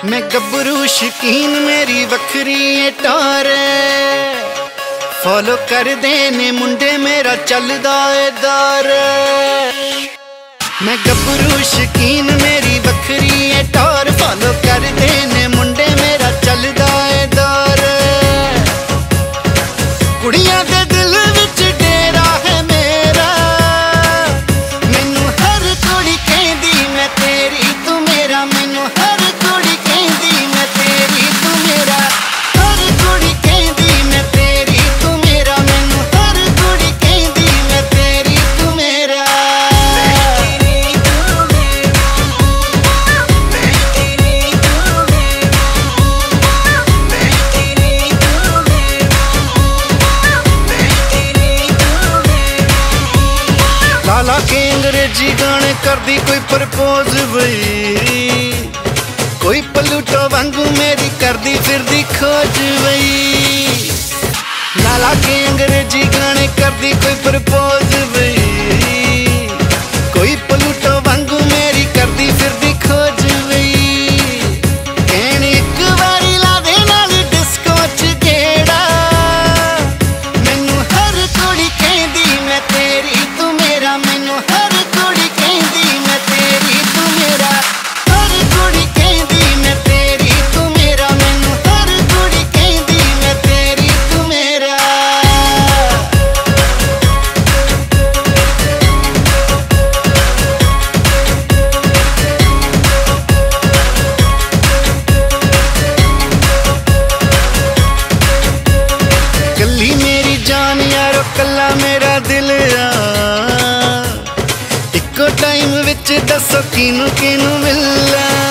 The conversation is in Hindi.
मैं गब्बरू शकीन मेरी वखरी टार फॉलो कर देने मुंडे मेरा चलदा ए दार। मैं गब्बरू शकीन मेरी वखरी टार फॉलो कर देने मुंडे मेरा चलदा ए दार। कुड़ियां दे दिल विच डेरा है मेरा मैनू हर कुड़ी कहंदी मैं तेरी तू मेरा। मैनू हर कुड़ी कहंदी मैं तेरी तू मेरा। हर कुड़ी कहंदी मैं तेरी तू मेरा। मैनू हर कुड़ी कहंदी मैं तेरी तू मेरा। लाला के अंग्रेजी गाने करदी कोई प्रपोज बई कोई पलूटो वांगू मेरी करदी फिरदी खोज बई। लाला के अंग्रेजी गाने करदी कोई प्रपोज बई कोई पलूटो वांगू मेरी करदी फिरदी खोज बई। कहने एक बारी ला दे नाल डिस्को च गेड़ा मैनू हर कुड़ी कहंदी मैं तेरी तू मेरा। मैनू हर कुड़ी कहंदी मैं तेरी तू मेरा। हर कुड़ी कहंदी मैं तेरी तू मेरा। मैनू हर कुड़ी कहंदी मैं तेरी तू मेरा। कल्ली मेरी जान यारो कल्ला मेरा दिल आ इक्को टाइम विच दसो किनू किनू मिलना।